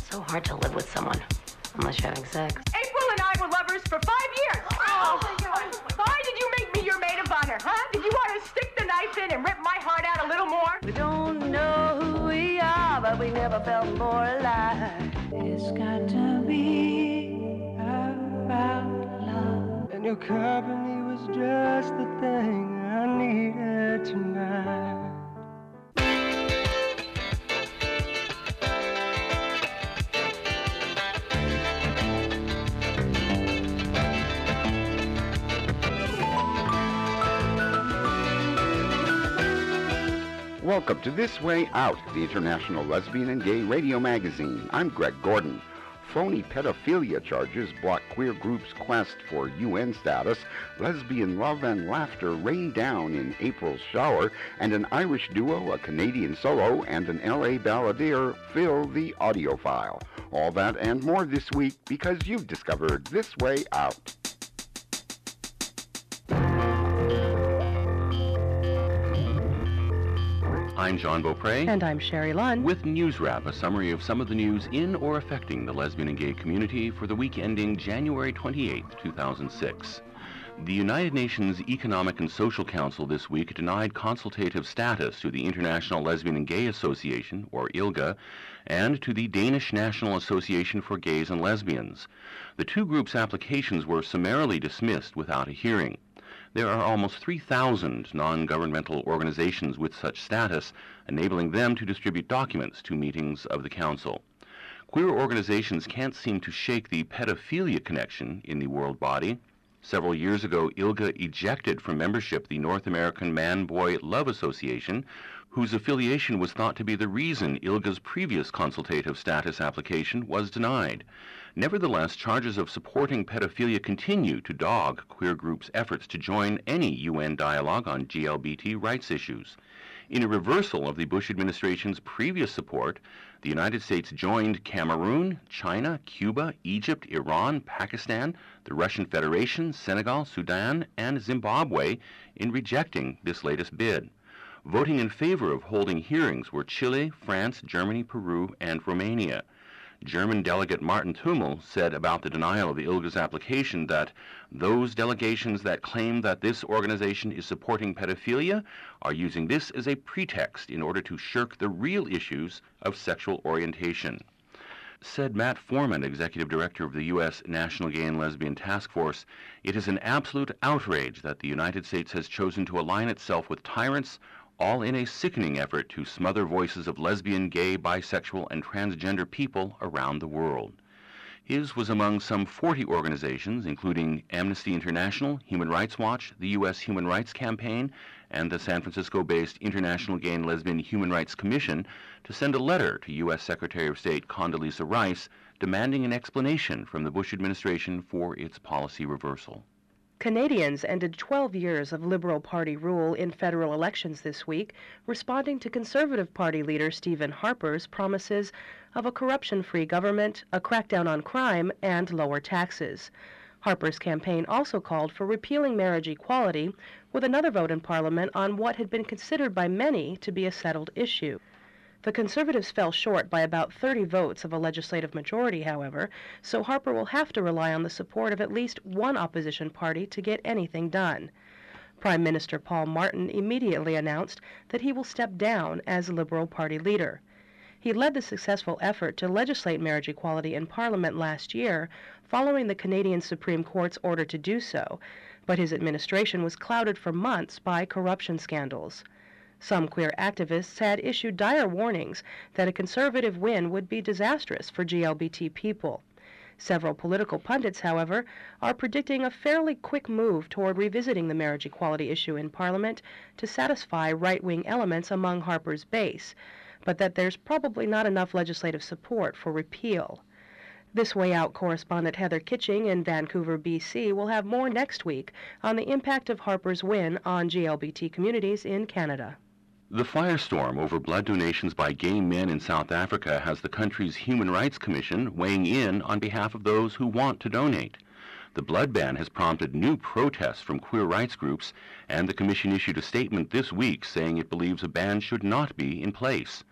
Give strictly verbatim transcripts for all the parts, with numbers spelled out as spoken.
so hard to live with someone, unless you're having sex. April and I were lovers for five years. Oh, my God. Why did you make me your maid of honor, huh? Did you want to stick the knife in and rip my heart out a little more? We don't know who we are, but we never felt more alive. It's got to be about love. And your company was just the thing I needed tonight. Welcome to This Way Out, the International Lesbian and Gay Radio Magazine. I'm Greg Gordon. Phony pedophilia charges block queer groups' quest for U N status, lesbian love and laughter rain down in April's shower, and an Irish duo, a Canadian solo, and an L A balladeer fill the audio file. All that and more this week because you've discovered This Way Out. I'm John Beaupre. And I'm Sherry Lunn. With News Wrap, a summary of some of the news in or affecting the lesbian and gay community for the week ending January twenty-eighth, two thousand six. The United Nations Economic and Social Council this week denied consultative status to the International Lesbian and Gay Association, or I L G A, and to the Danish National Association for Gays and Lesbians. The two groups' applications were summarily dismissed without a hearing. There are almost three thousand non-governmental organizations with such status, enabling them to distribute documents to meetings of the Council. Queer organizations can't seem to shake the pedophilia connection in the world body. Several years ago, I L G A ejected from membership the North American Man-Boy Love Association, whose affiliation was thought to be the reason I L G A's previous consultative status application was denied. Nevertheless, charges of supporting pedophilia continue to dog queer groups' efforts to join any U N dialogue on G L B T rights issues. In a reversal of the Bush administration's previous support, the United States joined Cameroon, China, Cuba, Egypt, Iran, Pakistan, the Russian Federation, Senegal, Sudan, and Zimbabwe in rejecting this latest bid. Voting in favor of holding hearings were Chile, France, Germany, Peru, and Romania. German delegate Martin Thümmel said about the denial of the I L G A's application that those delegations that claim that this organization is supporting pedophilia are using this as a pretext in order to shirk the real issues of sexual orientation. Said Matt Foreman, executive director of the U S National Gay and Lesbian Task Force, it is an absolute outrage that the United States has chosen to align itself with tyrants, all in a sickening effort to smother voices of lesbian, gay, bisexual, and transgender people around the world. His was among some forty organizations, including Amnesty International, Human Rights Watch, the U S Human Rights Campaign, and the San Francisco-based International Gay and Lesbian Human Rights Commission, to send a letter to U S Secretary of State Condoleezza Rice demanding an explanation from the Bush administration for its policy reversal. Canadians ended twelve years of Liberal Party rule in federal elections this week, responding to Conservative Party leader Stephen Harper's promises of a corruption-free government, a crackdown on crime, and lower taxes. Harper's campaign also called for repealing marriage equality, with another vote in Parliament on what had been considered by many to be a settled issue. The Conservatives fell short by about thirty votes of a legislative majority, however, so Harper will have to rely on the support of at least one opposition party to get anything done. Prime Minister Paul Martin immediately announced that he will step down as Liberal Party leader. He led the successful effort to legislate marriage equality in Parliament last year, following the Canadian Supreme Court's order to do so, but his administration was clouded for months by corruption scandals. Some queer activists had issued dire warnings that a conservative win would be disastrous for G L B T people. Several political pundits, however, are predicting a fairly quick move toward revisiting the marriage equality issue in Parliament to satisfy right-wing elements among Harper's base, but that there's probably not enough legislative support for repeal. This Way Out correspondent Heather Kitching in Vancouver, B C will have more next week on the impact of Harper's win on G L B T communities in Canada. The firestorm over blood donations by gay men in South Africa has the country's Human Rights Commission weighing in on behalf of those who want to donate. The blood ban has prompted new protests from queer rights groups, and the commission issued a statement this week saying it believes a ban should not be in place.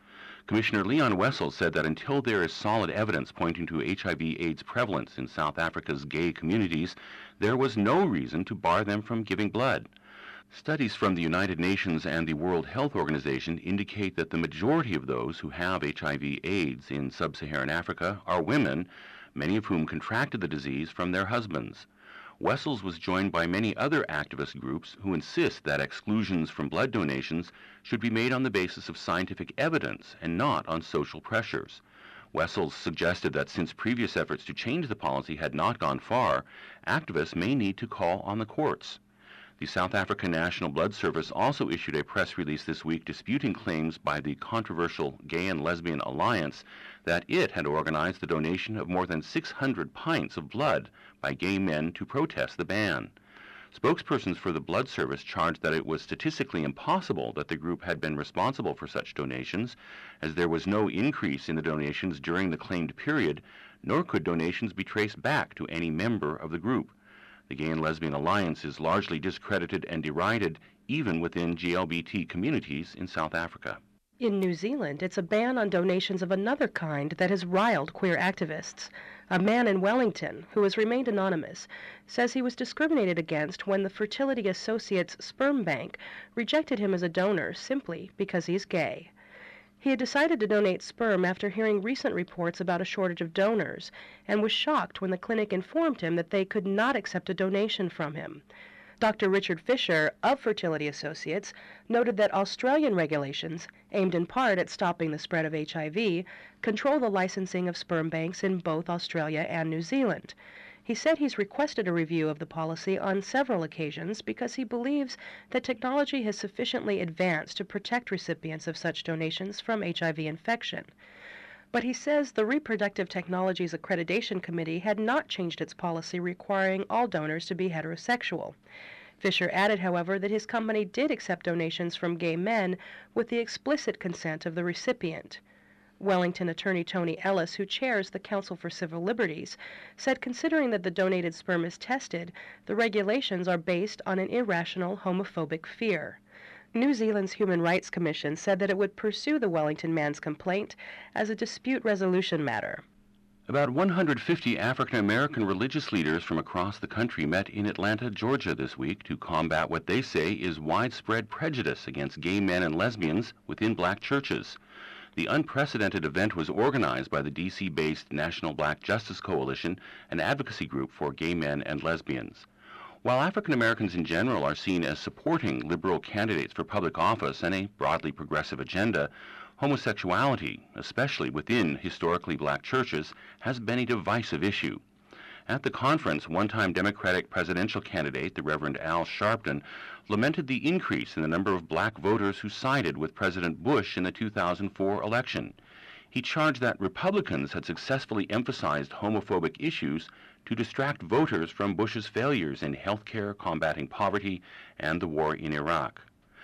Commissioner Leon Wessels said that until there is solid evidence pointing to H I V AIDS prevalence in South Africa's gay communities, there was no reason to bar them from giving blood. Studies from the United Nations and the World Health Organization indicate that the majority of those who have H I V AIDS in sub-Saharan Africa are women, many of whom contracted the disease from their husbands. Wessels was joined by many other activist groups who insist that exclusions from blood donations should be made on the basis of scientific evidence and not on social pressures. Wessels suggested that since previous efforts to change the policy had not gone far, activists may need to call on the courts. The South African National Blood Service also issued a press release this week disputing claims by the controversial Gay and Lesbian Alliance that it had organized the donation of more than six hundred pints of blood by gay men to protest the ban. Spokespersons for the Blood Service charged that it was statistically impossible that the group had been responsible for such donations, as there was no increase in the donations during the claimed period, nor could donations be traced back to any member of the group. The Gay and Lesbian Alliance is largely discredited and derided even within G L B T communities in South Africa. In New Zealand, it's a ban on donations of another kind that has riled queer activists. A man in Wellington, who has remained anonymous, says he was discriminated against when the Fertility Associates sperm bank rejected him as a donor simply because he's gay. He had decided to donate sperm after hearing recent reports about a shortage of donors, and was shocked when the clinic informed him that they could not accept a donation from him. Doctor Richard Fisher of Fertility Associates noted that Australian regulations, aimed in part at stopping the spread of H I V, control the licensing of sperm banks in both Australia and New Zealand. He said he's requested a review of the policy on several occasions because he believes that technology has sufficiently advanced to protect recipients of such donations from H I V infection. But he says the Reproductive Technologies Accreditation Committee had not changed its policy requiring all donors to be heterosexual. Fisher added, however, that his company did accept donations from gay men with the explicit consent of the recipient. Wellington attorney Tony Ellis, who chairs the Council for Civil Liberties, said considering that the donated sperm is tested, the regulations are based on an irrational homophobic fear. New Zealand's Human Rights Commission said that it would pursue the Wellington man's complaint as a dispute resolution matter. About one hundred fifty African American religious leaders from across the country met in Atlanta, Georgia this week to combat what they say is widespread prejudice against gay men and lesbians within black churches. The unprecedented event was organized by the D C-based National Black Justice Coalition, an advocacy group for gay men and lesbians. While African Americans in general are seen as supporting liberal candidates for public office and a broadly progressive agenda, homosexuality, especially within historically black churches, has been a divisive issue. At the conference, one-time Democratic presidential candidate, the Reverend Al Sharpton, lamented the increase in the number of black voters who sided with President Bush in the two thousand four election. He charged that Republicans had successfully emphasized homophobic issues to distract voters from Bush's failures in health care, combating poverty, and the war in Iraq.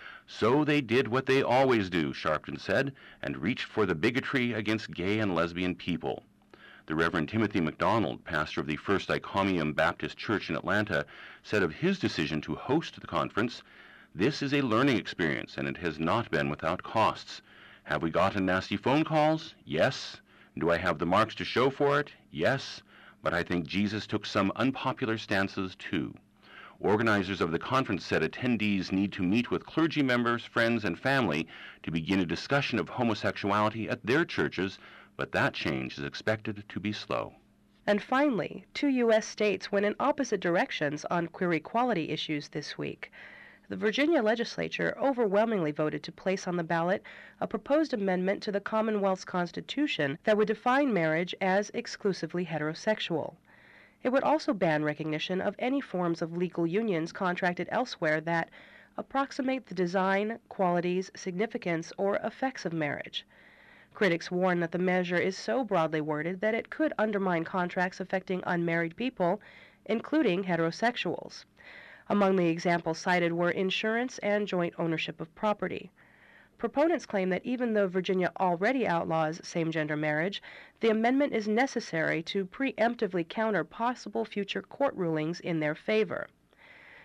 So they did what they always do, Sharpton said, and reached for the bigotry against gay and lesbian people. The Reverend Timothy McDonald, pastor of the First Iconium Baptist Church in Atlanta, said of his decision to host the conference, "This is a learning experience, and it has not been without costs. Have we gotten nasty phone calls? Yes. Do I have the marks to show for it? Yes. But I think Jesus took some unpopular stances too." Organizers of the conference said attendees need to meet with clergy members, friends, and family to begin a discussion of homosexuality at their churches, but that change is expected to be slow. And finally, two U S states went in opposite directions on queer equality issues this week. The Virginia legislature overwhelmingly voted to place on the ballot a proposed amendment to the Commonwealth's Constitution that would define marriage as exclusively heterosexual. It would also ban recognition of any forms of legal unions contracted elsewhere that approximate the design, qualities, significance, or effects of marriage. Critics warn that the measure is so broadly worded that it could undermine contracts affecting unmarried people, including heterosexuals. Among the examples cited were insurance and joint ownership of property. Proponents claim that even though Virginia already outlaws same-gender marriage, the amendment is necessary to preemptively counter possible future court rulings in their favor.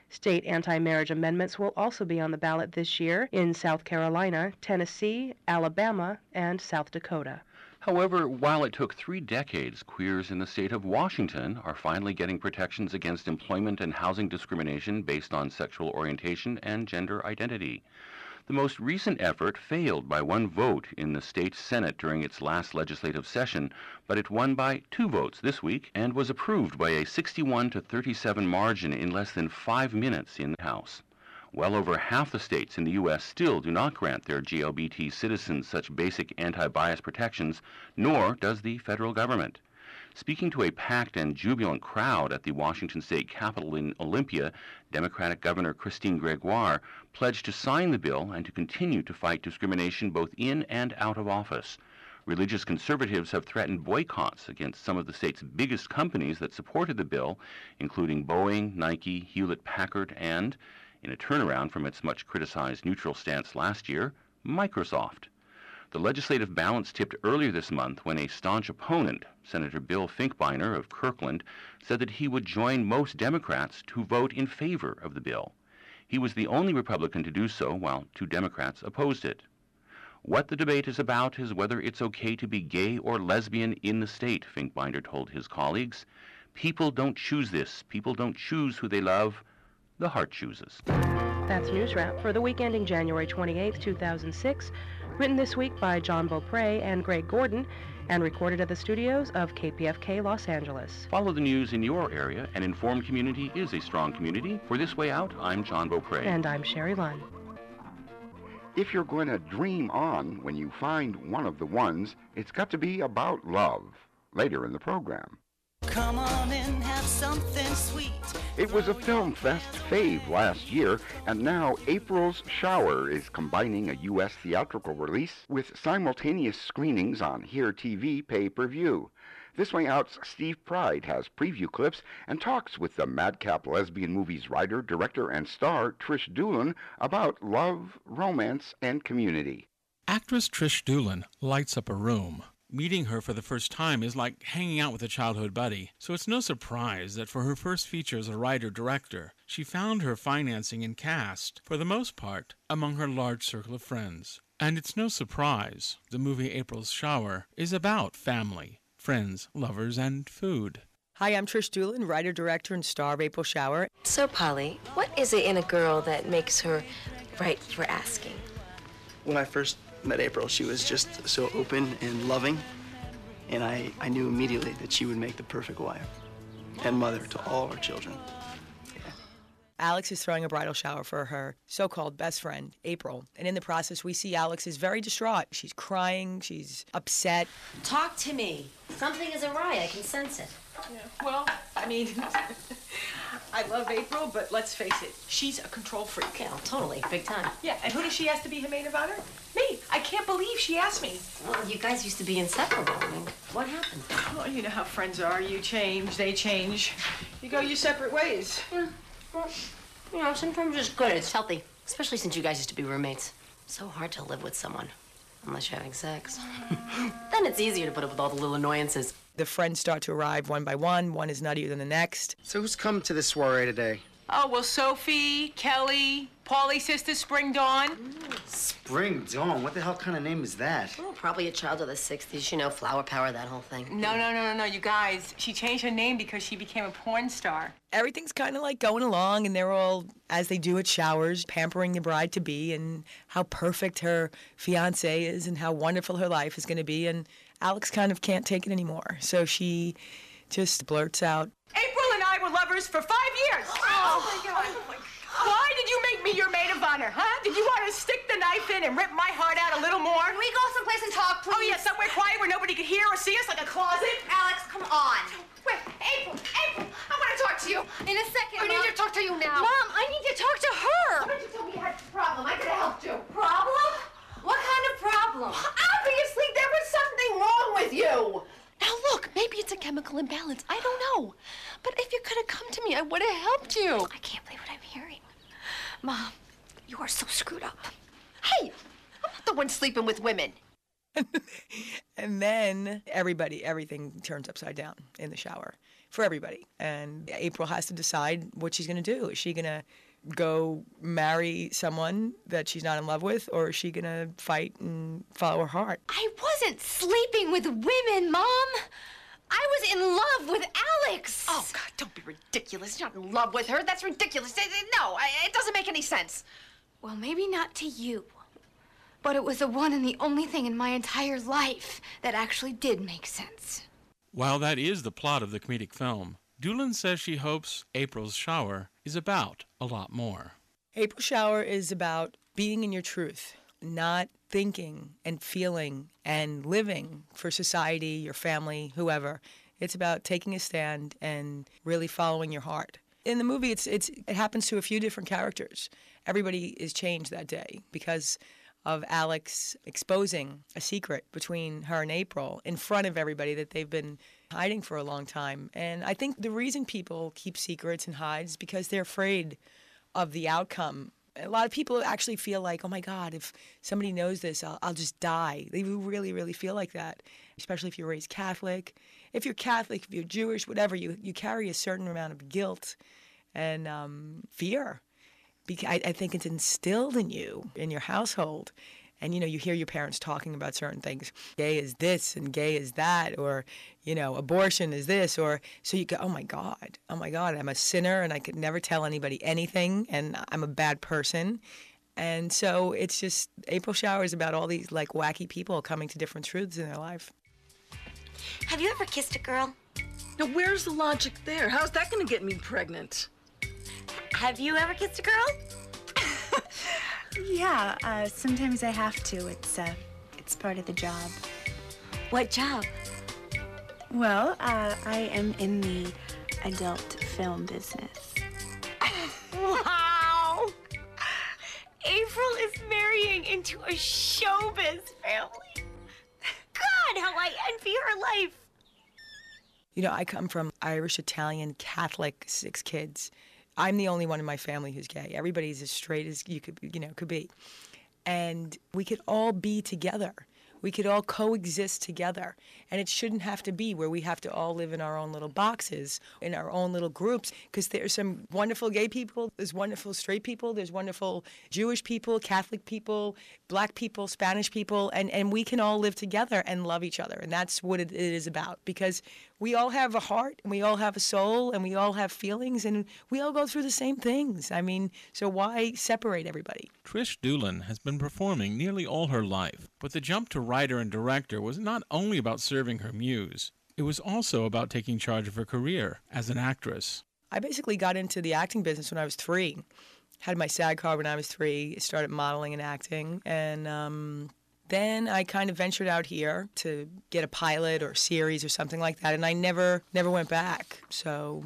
State anti-marriage amendments will also be on the ballot this year in South Carolina, Tennessee, Alabama, and South Dakota. However, while it took three decades, queers in the state of Washington are finally getting protections against employment and housing discrimination based on sexual orientation and gender identity. The most recent effort failed by one vote in the state Senate during its last legislative session, but it won by two votes this week and was approved by a sixty-one to thirty-seven margin in less than five minutes in the House. Well over half the states in the U S still do not grant their G L B T citizens such basic anti-bias protections, nor does the federal government. Speaking to a packed and jubilant crowd at the Washington State Capitol in Olympia, Democratic Governor Christine Gregoire pledged to sign the bill and to continue to fight discrimination both in and out of office. Religious conservatives have threatened boycotts against some of the state's biggest companies that supported the bill, including Boeing, Nike, Hewlett-Packard, and, in a turnaround from its much criticized neutral stance last year, Microsoft. The legislative balance tipped earlier this month when a staunch opponent, Senator Bill Finkbeiner of Kirkland, said that he would join most Democrats to vote in favor of the bill. He was the only Republican to do so, while two Democrats opposed it. What the debate is about is whether it's okay to be gay or lesbian in the state, Finkbeiner told his colleagues. People don't choose this. People don't choose who they love. The heart chooses. That's News Wrap for the week ending January twenty-eighth, two thousand six, written this week by John Beaupre and Greg Gordon, and recorded at the studios of K P F K Los Angeles. Follow the news in your area. An informed community is a strong community. For This Way Out, I'm John Beaupre. And I'm Sherry Lunn. If you're going to dream on when you find one of the ones, it's got to be about love. Later in the program. Come on and have something sweet. It was a Film Fest fave last year, and now April's Shower is combining a U S theatrical release with simultaneous screenings on Here T V pay-per-view. This Way Out's Steve Pride has preview clips and talks with the madcap lesbian movie's writer, director, and star Trish Doolin about love, romance, and community. Actress Trish Doolin lights up a room. Meeting her for the first time is like hanging out with a childhood buddy, so it's no surprise that for her first feature as a writer-director, she found her financing and cast, for the most part, among her large circle of friends. And it's no surprise the movie April's Shower is about family, friends, lovers, and food. Hi, I'm Trish Doolin, writer, director, and star of April Shower. So, Polly, what is it in a girl that makes her right for asking? When I first met April, she was just so open and loving, and I, I knew immediately that she would make the perfect wife and mother to all our children. Yeah. Alex is throwing a bridal shower for her so-called best friend, April, and in the process, we see Alex is very distraught. She's crying, she's upset. Talk to me. Something is awry. I can sense it. Yeah. Well, I mean, I love April, but let's face it, she's a control freak. Yeah, totally. Big time. Yeah, and who does she ask to be her maid of honor? Me. I can't believe she asked me. Well, you guys used to be inseparable. I mean, what happened? Well, you know how friends are. You change, they change. You go your separate ways. Yeah. Well, you know, sometimes it's good. It's healthy. Especially since you guys used to be roommates. So hard to live with someone. Unless you're having sex. Then it's easier to put up with all the little annoyances. The friends start to arrive one by one. One is nuttier than the next. So who's come to this soiree today? Oh, well, Sophie, Kelly, Paulie's sister, Spring Dawn. Spring Dawn? What the hell kind of name is that? Oh, probably a child of the sixties, you know, flower power, that whole thing. No, no, no, no, no, you guys. She changed her name because she became a porn star. Everything's kind of like going along, and they're all, as they do at showers, pampering the bride-to-be and how perfect her fiancé is and how wonderful her life is going to be. And Alex kind of can't take it anymore, so she just blurts out, April and I were lovers for five years. Oh, my God. Oh, my God. Why did you make me your maid of honor, huh? Did you want to stick the knife in and rip my heart out a little more? Can we go someplace and talk, please? Oh, yeah, somewhere quiet where nobody could hear or see us, like a closet? Alex, come on. Wait, April, April, I want to talk to you. In a second, I Mom. need to talk to you now. Mom, I need to talk to her. Why don't you tell me you had a problem? I could have helped you. Problem? What kind of problem? Obviously, there was something wrong with you. Now, look, maybe it's a chemical imbalance. I don't know. But if you could have come to me, I would have helped you. I can't believe what I'm hearing. Mom, you are so screwed up. Hey, I'm not the one sleeping with women. And then everybody, everything turns upside down in the shower. for everybody. And April has to decide what she's going to do. Is she going to go marry someone that she's not in love with, or is she going to fight and follow her heart? I wasn't sleeping with women, Mom. I was in love with Alex. Oh, God, don't be ridiculous. You're not in love with her. That's ridiculous. No, I, it doesn't make any sense. Well, maybe not to you, but it was the one and the only thing in my entire life that actually did make sense. While that is the plot of the comedic film, Doolan says she hopes April's Shower is about a lot more. April Shower is about being in your truth, not thinking and feeling and living for society, your family, whoever. It's about taking a stand and really following your heart. In the movie, it's it's it happens to a few different characters. Everybody is changed that day because of Alex exposing a secret between her and April in front of everybody that they've been hiding for a long time. And I think the reason people keep secrets and hide is because they're afraid of the outcome. A lot of people actually feel like, oh my God, if somebody knows this, I'll, I'll just die. They really, really feel like that, especially if you're raised Catholic. If you're Catholic, if you're Jewish, whatever, you, you carry a certain amount of guilt and um, fear. Because I, I think it's instilled in you, in your household. And, you know, you hear your parents talking about certain things. Gay is this and gay is that, or, you know, abortion is this. Or so you go, oh, my God, oh, my God, I'm a sinner and I could never tell anybody anything and I'm a bad person. And so it's just April Shower is about all these, like, wacky people coming to different truths in their life. Have you ever kissed a girl? Now, where's the logic there? How's that going to get me pregnant? Have you ever kissed a girl? Yeah, uh, sometimes I have to. It's, uh, it's part of the job. What job? Well, uh, I am in the adult film business. Wow! April is marrying into a showbiz family. God, how I envy her life. You know, I come from Irish, Italian, Catholic, six kids. I'm the only one in my family who's gay. Everybody's as straight as you could, you know, could be. And we could all be together. We could all coexist together. And it shouldn't have to be where we have to all live in our own little boxes, in our own little groups, because there's some wonderful gay people, there's wonderful straight people, there's wonderful Jewish people, Catholic people, black people, Spanish people, and, and we can all live together and love each other. And that's what it, it is about, because we all have a heart, and we all have a soul, and we all have feelings, and we all go through the same things. I mean, so why separate everybody? Trish Doolan has been performing nearly all her life, but the jump to writer and director was not only about serving her muse, it was also about taking charge of her career as an actress. I basically got into the acting business when I was three. Had my SAG card when I was three, started modeling and acting, and um, then I kind of ventured out here to get a pilot or series or something like that, and I never, never went back. So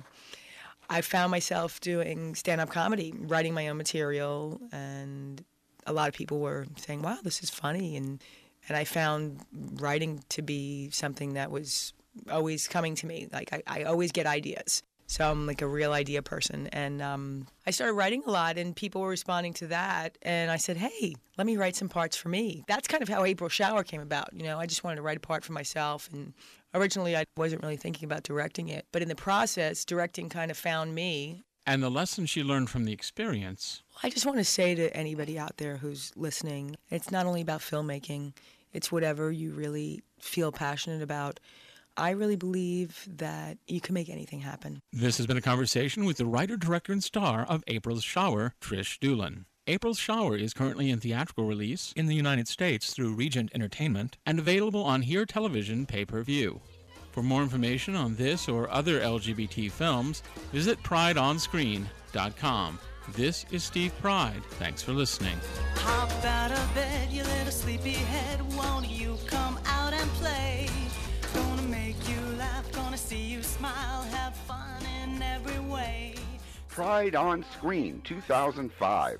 I found myself doing stand-up comedy, writing my own material, and a lot of people were saying, wow, this is funny, and and I found writing to be something that was always coming to me. Like, I, I always get ideas. So I'm like a real idea person. And um, I started writing a lot, and people were responding to that. And I said, hey, let me write some parts for me. That's kind of how April Shower came about. You know, I just wanted to write a part for myself. And originally, I wasn't really thinking about directing it. But in the process, directing kind of found me. And the lesson she learned from the experience. I just want to say to anybody out there who's listening, it's not only about filmmaking. It's whatever you really feel passionate about. I really believe that you can make anything happen. This has been a conversation with the writer, director, and star of April's Shower, Trish Doolan. April's Shower is currently in theatrical release in the United States through Regent Entertainment and available on Here Television pay-per-view. For more information on this or other L G B T films, visit pride on screen dot com. This is Steve Pride. Thanks for listening. Hop out of bed, you little sleepyhead. Won't you come out and play? Gonna make you laugh, gonna see you smile, have fun in every way. Pride on Screen two thousand five.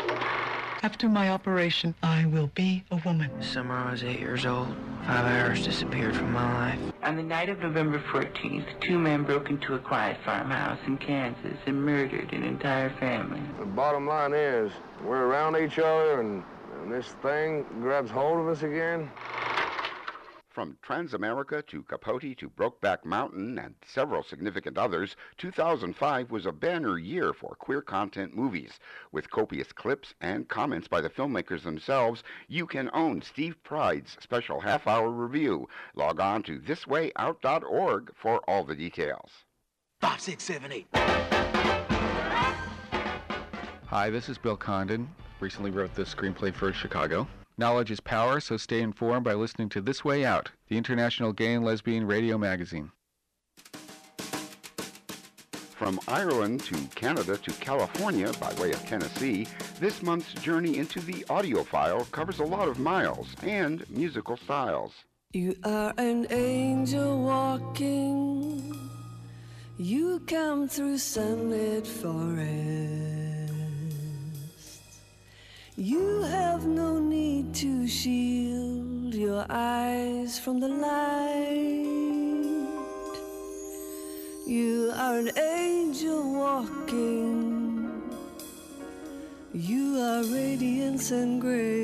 After my operation, I will be a woman. Summer I was eight years old. Five hours disappeared from my life. On the night of November fourteenth, two men broke into a quiet farmhouse in Kansas and murdered an entire family. The bottom line is, we're around each other and, and this thing grabs hold of us again. From Transamerica to Capote to Brokeback Mountain and several significant others, two thousand five was a banner year for queer content movies. With copious clips and comments by the filmmakers themselves, you can own Steve Pride's special half-hour review. Log on to this way out dot org for all the details. Five, six, seven, eight. Hi, this is Bill Condon. Recently wrote the screenplay for Chicago. Knowledge is power, so stay informed by listening to This Way Out, the international gay and lesbian radio magazine. From Ireland to Canada to California by way of Tennessee, this month's journey into the audiophile covers a lot of miles and musical styles. You are an angel walking. You come through sunlit forest. You have no need to shield your eyes from the light. You are an angel walking. You are radiance and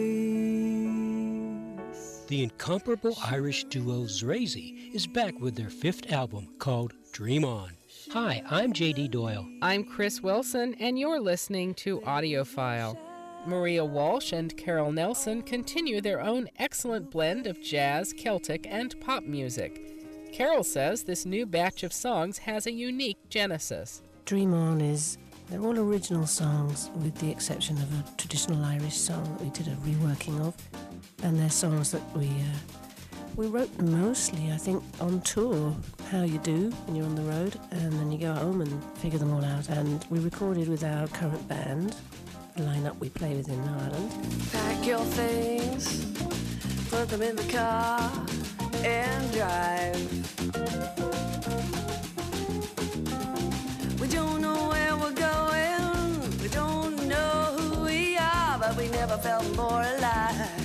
grace. The incomparable Irish duo Zrazy is back with their fifth album called Dream On. Hi, I'm J D Doyle. I'm Chris Wilson, and you're listening to Audiophile. Maria Walsh and Carol Nelson continue their own excellent blend of jazz, Celtic, and pop music. Carol says this new batch of songs has a unique genesis. Dream On is, they're all original songs with the exception of a traditional Irish song that we did a reworking of. And they're songs that we uh, we wrote mostly, I think, on tour, how you do when you're on the road, and then you go home and figure them all out. And we recorded with our current band, the lineup we play with in Ireland. Pack your things, put them in the car, and drive. We don't know where we're going, we don't know who we are, but we never felt more alive.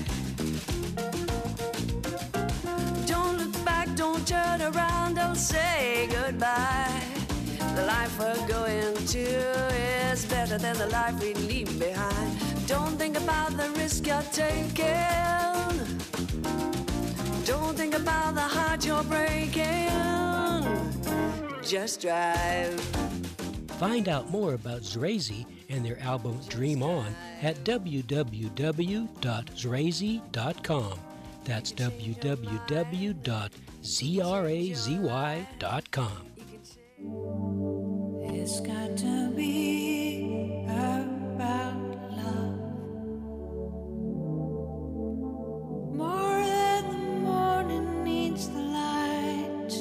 Don't look back, don't turn around, don't say goodbye. The life we're going to is better than the life we leave behind. Don't think about the risk you're taking. Don't think about the heart you're breaking. Just drive. Find out more about Zrazy and their album Dream On at w w w dot zrazy dot com. That's w w w dot zrazy dot com. It's got to be about love. More than the morning needs the light.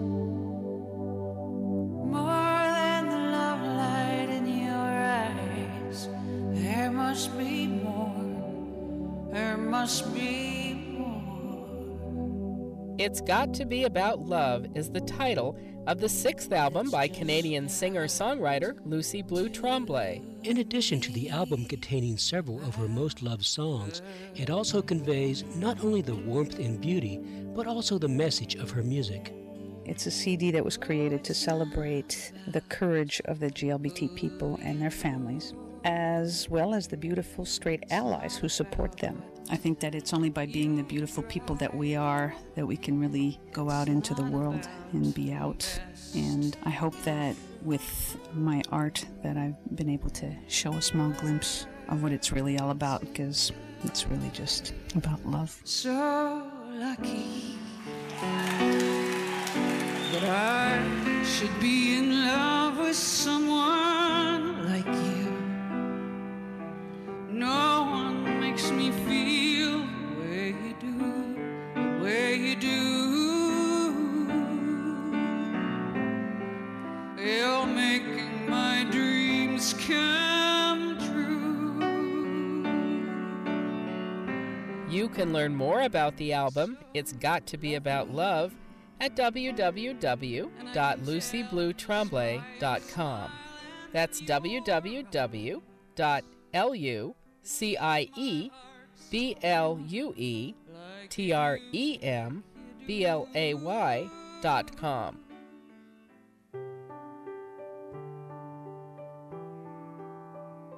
More than the love light in your eyes. There must be more. There must be more. It's Got to Be About Love is the title of the sixth album by Canadian singer-songwriter Lucy Blue Tremblay. In addition to the album containing several of her most loved songs, it also conveys not only the warmth and beauty, but also the message of her music. It's a C D that was created to celebrate the courage of the G L B T people and their families, as well as the beautiful straight allies who support them. I think that it's only by being the beautiful people that we are that we can really go out into the world and be out. And I hope that with my art that I've been able to show a small glimpse of what it's really all about, because it's really just about love. So lucky that I should be in love with someone like you. No one makes me feel the way you do, the way you do. You're making my dreams come true. You can learn more about the album, It's Got to Be About Love, at w w w dot lucy blue tremblay dot com. That's w w w dot lucy blue tremblay dot com.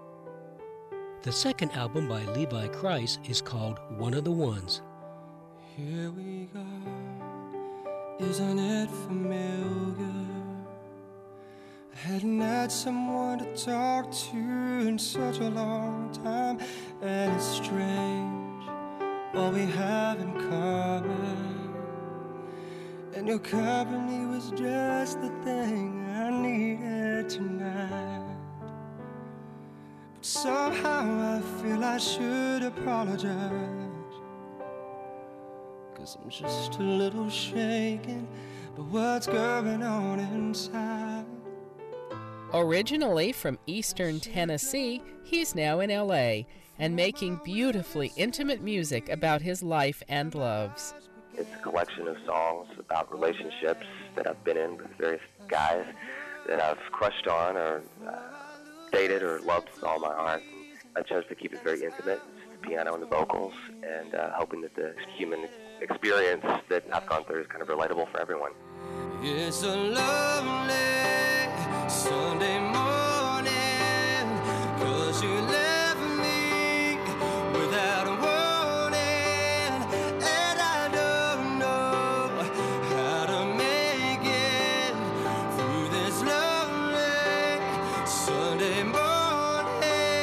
The second album by Levi Kreis is called One of the Ones. Here we go, isn't it familiar? I hadn't had someone to talk to in such a long time, and it's strange what we have in common. And your company was just the thing I needed tonight. But somehow I feel I should apologize, 'cause I'm just a little shaken by what's going on inside. Originally from Eastern Tennessee, he's now in L A and making beautifully intimate music about his life and loves. It's a collection of songs about relationships that I've been in with various guys that I've crushed on or uh, dated or loved with all my heart. I chose to keep it very intimate, just the piano and the vocals, and uh, hoping that the human experience that I've gone through is kind of relatable for everyone. It's a lovely Sunday morning, 'cause you left me without a warning, and I don't know how to make it through this lonely Sunday morning.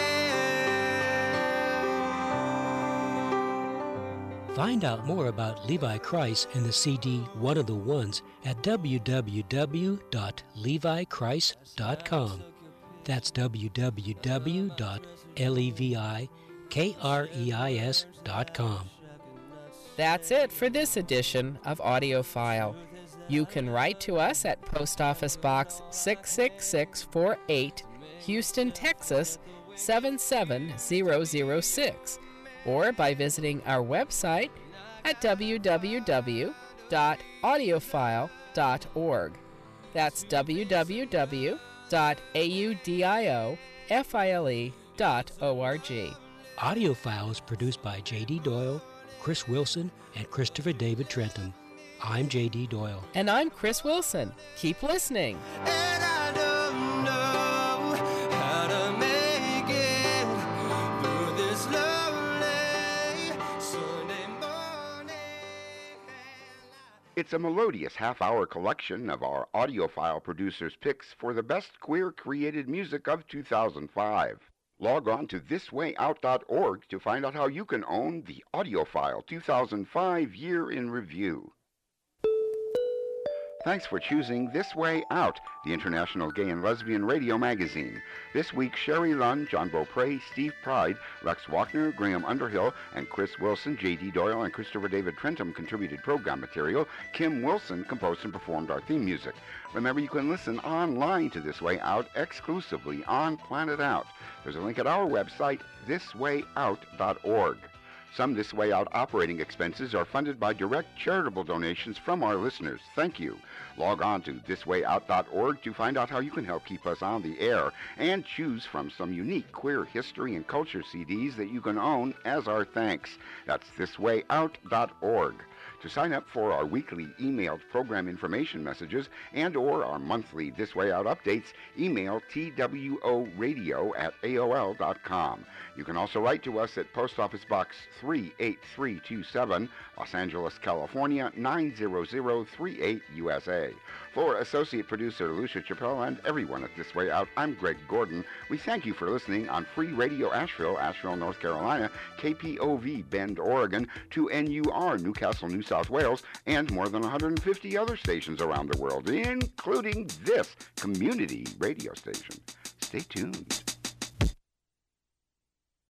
Find out more about Levi Christ and the C D One of the Ones at w w w dot levi christ dot com. That's w w w dot levi christ dot com. That's it for this edition of AudioFile. You can write to us at Post Office Box six six six four eight, Houston, Texas seven seven zero zero six, or by visiting our website at w w w dot audiophile dot org. That's w w w dot audiofile dot org. AudioFile is produced by J D Doyle, Chris Wilson, and Christopher David Trentham. I'm J D Doyle. And I'm Chris Wilson. Keep listening. And I don't know how to make it through this lonely Sunday morning. It's a melodious half-hour collection of our AudioFile producers' picks for the best queer-created music of two thousand five. Log on to this way out dot org to find out how you can own the AudioFile two thousand five Year in Review. Thanks for choosing This Way Out, the International Gay and Lesbian Radio Magazine. This week, Sherry Lunn, John Beaupre, Steve Pride, Rex Wagner, Graham Underhill, and Chris Wilson, J D Doyle, and Christopher David Trentham contributed program material. Kim Wilson composed and performed our theme music. Remember, you can listen online to This Way Out exclusively on Planet Out. There's a link at our website, this way out dot org. Some This Way Out operating expenses are funded by direct charitable donations from our listeners. Thank you. Log on to this way out dot org to find out how you can help keep us on the air and choose from some unique queer history and culture C Ds that you can own as our thanks. That's this way out dot org. To sign up for our weekly emailed program information messages and or our monthly This Way Out updates, email T W O radio at A O L dot com. You can also write to us at Post Office Box three eight three two seven, Los Angeles, California nine zero zero three eight, U S A. For Associate Producer Lucia Chappelle and everyone at This Way Out, I'm Greg Gordon. We thank you for listening on Free Radio Asheville, Asheville, North Carolina, K P O V Bend, Oregon, to N U R Newcastle, New South Wales, and more than one hundred fifty other stations around the world, including this community radio station. Stay tuned.